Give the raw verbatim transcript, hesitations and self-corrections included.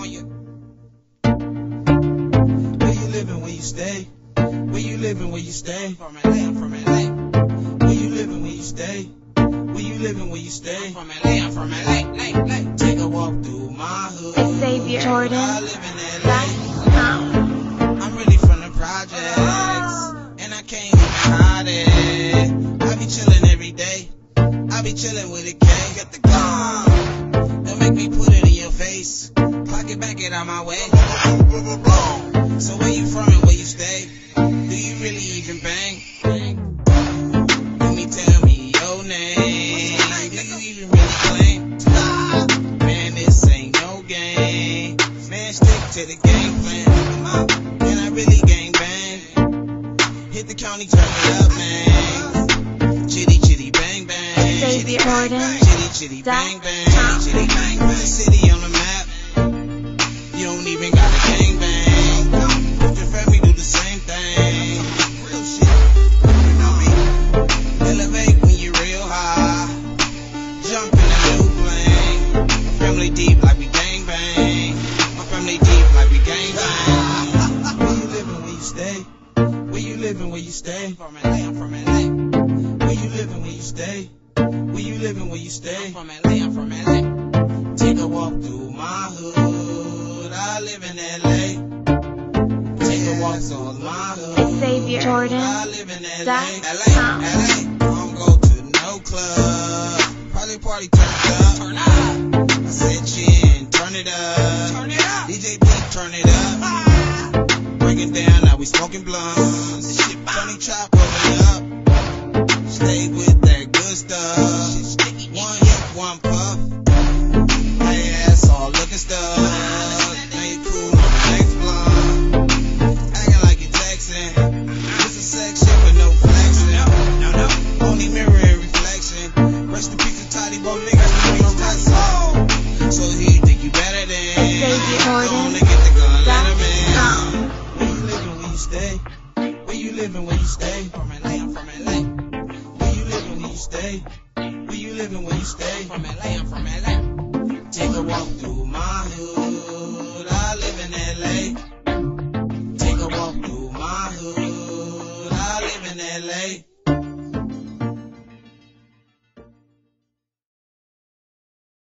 on you. Where you living, where you stay? Where you living, where you stay? From L A, I'm from L A. Where you living, where you stay? Where you living, where you stay? I'm from L A, I'm from L A. L A, L A. Take a walk through my hood. Xavier Jordan. I live in L A. I'm really from the projects, and I can't even hide it. I be chillin' every day. I be chillin' with a K. Get the gun. Don't make me put it in your face. Pocket back it out my way. So where you from and where you stay? Do you really even bang? Let me tell me your name. Do you even really claim? Man, this ain't no game. Man, stick to the game plan. Man, I really gang bang. Hit the county, turn it up, man. Chitty, chitty, bang, bang. Xavier Jordan. Chitty, chitty, bang, bang. Chitty, bang, bang. City on the map. You don't even got a gang bang. Your family do the same thing. Real shit. You know me. Elevate when you real high. Jump in a new plane. My family deep like we gang bang. My family deep like we gang bang. Where you living, where you stay? Where you living, where you stay? From L A, I'm from L A. Where you living, where you stay? Where you living, where you stay? I'm from L A, I'm from L A. Take a walk through my hood. I live in L A. Take a walk through my hood. Xavier Jordan. I live in L A. L A, L A. Don't go to no club. Probably party turned up. Turn up. I said chin, turn it up. Turn it up. D J B, turn it up. Break it down, now we smoking blunts. Tony chop, roll it up. Stay with that good stuff. One hit, one puff. Hey, ass all looking stuff. Now you cool on the next blunt. Acting like you texting. It's a section with no flexing. No, no, only mirror and reflection. Rest in peace to Toddy Bo niggas with no wrestling. So he think you better than. Xavier Jordan. Go on and get the gun, let him in. Where you living, where you stay? Where you living, where you stay? From L A, I'm from L A. Where you living, where you stay? Where you living, where you stay? From L A, I'm from L A. Take a walk through my hood.